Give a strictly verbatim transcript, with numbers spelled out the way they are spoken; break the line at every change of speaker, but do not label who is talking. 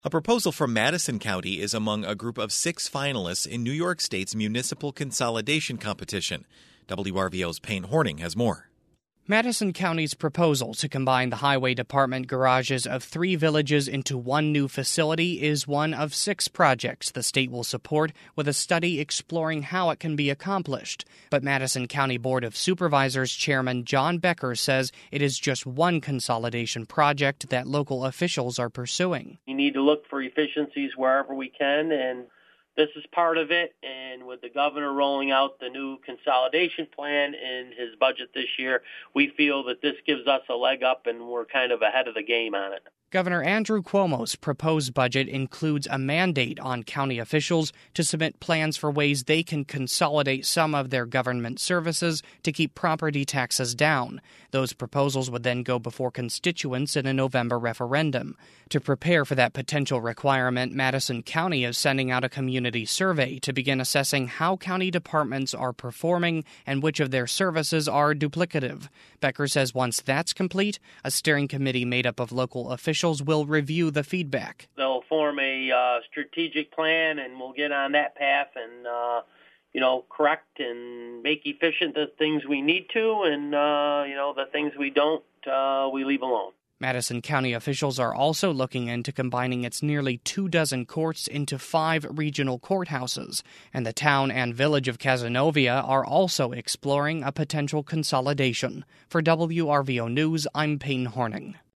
A proposal from Madison County is among a group of six finalists in New York State's municipal consolidation competition. W R V O's Payne Horning has more.
Madison County's proposal to combine the Highway Department garages of three villages into one new facility is one of six projects the state will support, with a study exploring how it can be accomplished. But Madison County Board of Supervisors Chairman John Becker says it is just one consolidation project that local officials are pursuing.
We need to look for efficiencies wherever we can, and this is part of it. And with the governor rolling out the new consolidation plan in his budget this year, we feel that this gives us a leg up and we're kind of ahead of the game on it.
Governor Andrew Cuomo's proposed budget includes a mandate on county officials to submit plans for ways they can consolidate some of their government services to keep property taxes down. Those proposals would then go before constituents in a November referendum. To prepare for that potential requirement, Madison County is sending out a community survey to begin assessing how county departments are performing and which of their services are duplicative. Becker says once that's complete, a steering committee made up of local officials will review the feedback.
They'll form a uh, strategic plan, and we'll get on that path and, uh, you know, correct and make efficient the things we need to, and, uh, you know, the things we don't, uh, we leave alone.
Madison County officials are also looking into combining its nearly two dozen courts into five regional courthouses, and the town and village of Cazenovia are also exploring a potential consolidation. For W R V O News, I'm Payne Horning.